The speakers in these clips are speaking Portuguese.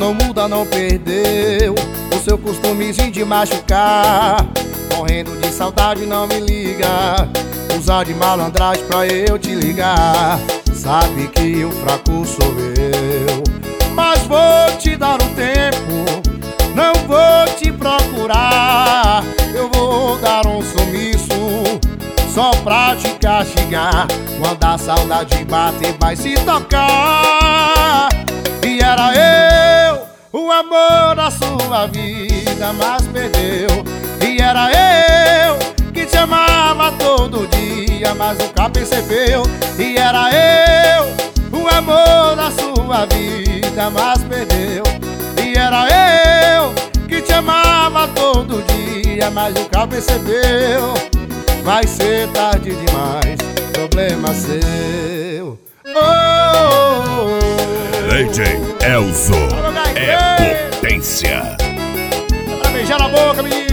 não muda, não perdeu o seu costumezinho de machucar. Morrendo de saudade, não me liga, usar de malandragem pra eu te ligar. Sabe que o fraco sou eu, mas vou te dar um tempo, não vou te procurar. Eu vou dar um sumiço só pra te castigar. Quando a saudade bater vai se tocar. E era eu, o amor da sua vida, mas perdeu. E era eu que te amava todo dia, mas nunca percebeu. E era eu, o amor da sua vida, mas perdeu. E era eu que te amava todo dia, mas nunca percebeu. Vai ser tarde demais, problema seu. DJ Elzo é potência. É pra beijar na boca, menino.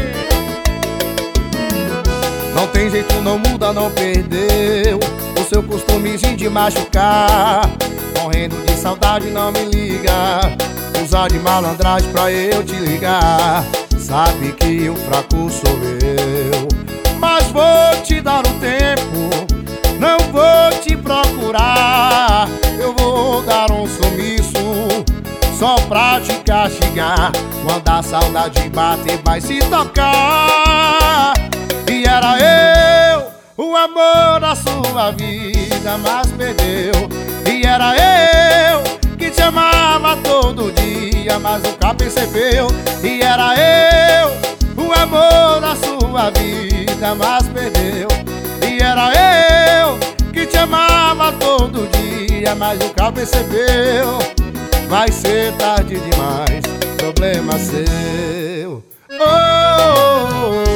Não tem jeito, não muda, não perdeu o seu costumezinho de machucar. Morrendo de saudade, não me liga, usar de malandragem pra eu te ligar. Sabe que o fraco sou eu, mas vou te dar um tempo, não vou te procurar. Eu vou dar um sumiço só pra te castigar. Quando a saudade bater vai se tocar. E era eu, o amor da sua vida, mas perdeu. E era eu que te amava todo dia, mas nunca percebeu. E era eu, o amor da sua vida, mas perdeu. E era eu que te amava todo dia, mas nunca percebeu. Vai ser tarde demais, problema seu.